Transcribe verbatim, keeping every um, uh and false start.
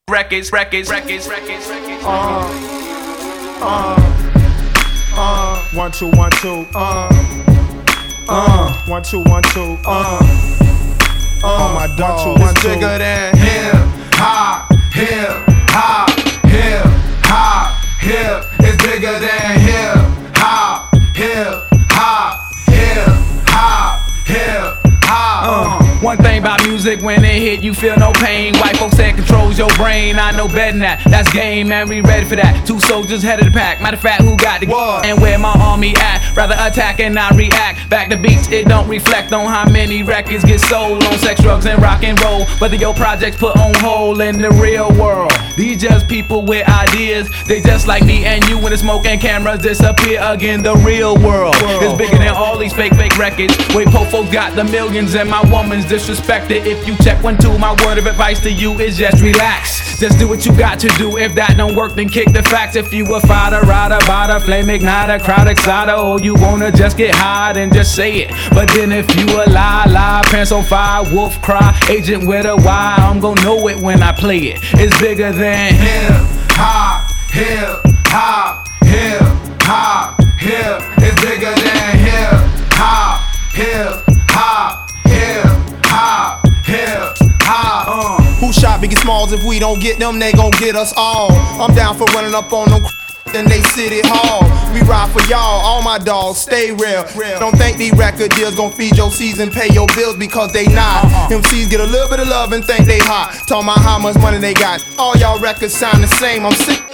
Records, records, records, records, records. Uh, uh, uh, one, two, one, two, uh, uh, one, two, one, two, uh, uh, oh my dog, one, two, one, it's two. bigger than hip hop, hip hop, hip hop, hip. It's bigger than hip hop, hip hop, hip hop, hip hop. Uh. One thing about music, when it hit, you feel no pain. White folks say it controls your brain. I know better than that. That's game, man. We ready for that. Two soldiers head of the pack. Matter of fact, who got the what? And where my army at? Rather attack and not react. Back to beats, it don't reflect on how many records get sold on sex, drugs, and rock and roll. Whether your projects put on hold in the real world. These just people with ideas. They just like me and you when the smoke and cameras disappear again. The real world is bigger than all these fake, fake records. Wait, po folks got the millions and my woman's disrespected. If you check one, two, my word of advice to you is just relax. Just do what you got to do. If that don't work, then kick the facts. If you a fighter, rider, bada, flame igniter, crowd exciter, or you wanna just get high, then just say it. But then if you a lie, lie, pants on fire, wolf cry, agent with a Y, I'm gonna know it when I play it. It's bigger than hip hop, hip hop, hip hop, hip. It's bigger than hip hop, hip hop, hip hop, hip hop. Uh. Who shot Biggie Smalls? If we don't get them, they gon' get us all. I'm down for running up on them in they city hall. We ride for y'all, all my dogs, stay real. Don't think these record deals gon' feed your season, pay your bills, because they not. M Cs get a little bit of love and think they hot. Talking about how much money they got. All y'all records sound the same. I'm sick